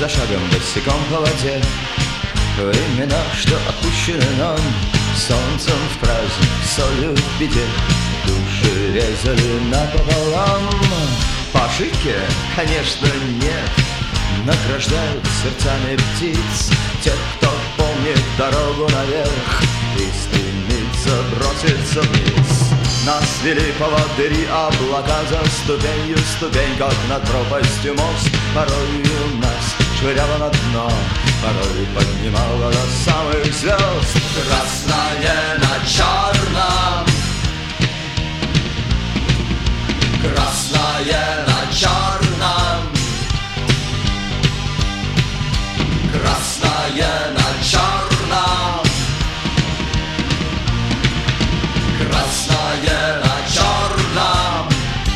за шагом босиком по воде. Времена, что отпущены нам солнцем в праздник, солью в беде. Души резали напополам. По ошибке, конечно, нет. Награждают сердцами птиц тех, кто помнит дорогу наверх и стремится броситься вниз. Нас вели поводыри облака за ступенью ступень, как над пропастью мост. Порою нас швыряло на дно, порой поднимало до самых звезд. Красное на черном, красное на черном, красное на черном, красное на черном.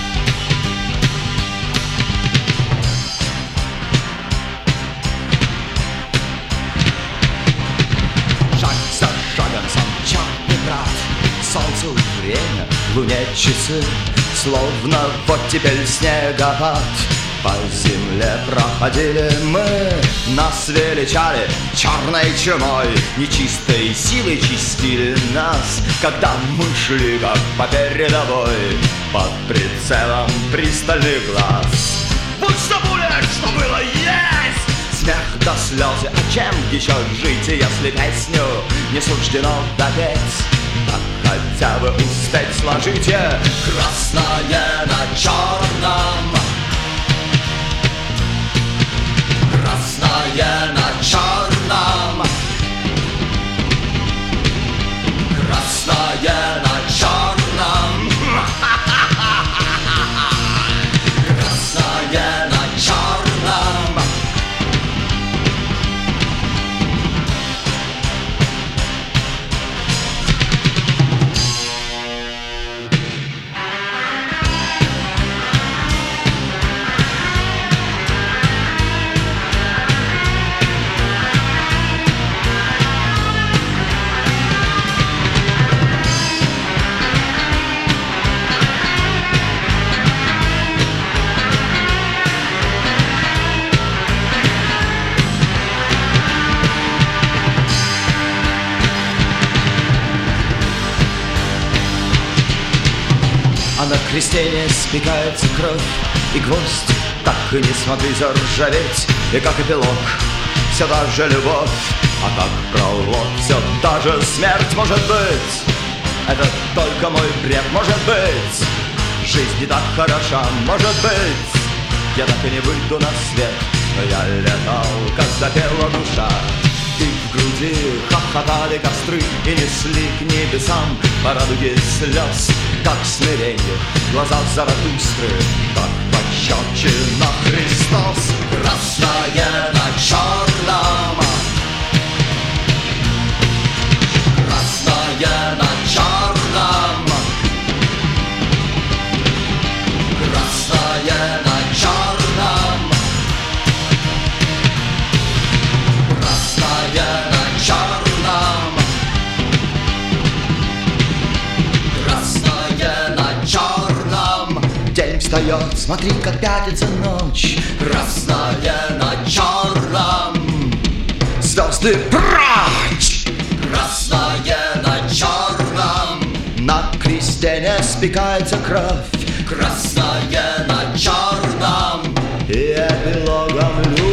Шаг за шагом сам черный брат, солнцу время, луне часы. Словно вот теперь снегопад, по земле проходили мы. Нас величали черной чумой, нечистой силой чистили нас, когда мы шли как по передовой, под прицелом пристальных глаз. Вот что будет, что было есть! Смех до слезы, а чем еще жить, если песню не суждено допеть? Так хотя бы успеть сложите красное на черном, красное на черном, красное на черном, красное на черном. А на кресте не спекается кровь, и гвоздь так и не смогли заржаветь. И как эпилог все та же любовь, а как пролог все та же смерть. Может быть, это только мой бред, может быть, жизнь не так хороша, может быть, я так и не выйду на свет, но я летал, как запела душа. И в груди хохотали костры и несли к небесам по радуге слез, как смиренье глаза Заратустры, как пощечина Христос. Красное на черном, красное на черном, красное на черном, красное на черном, красное на черном. День встает, смотри, как пятится ночь. Красное на черном, звезды прочь. Красное на черном, на кресте не спекается кровь. Красное на черном, и эпилогом любовь.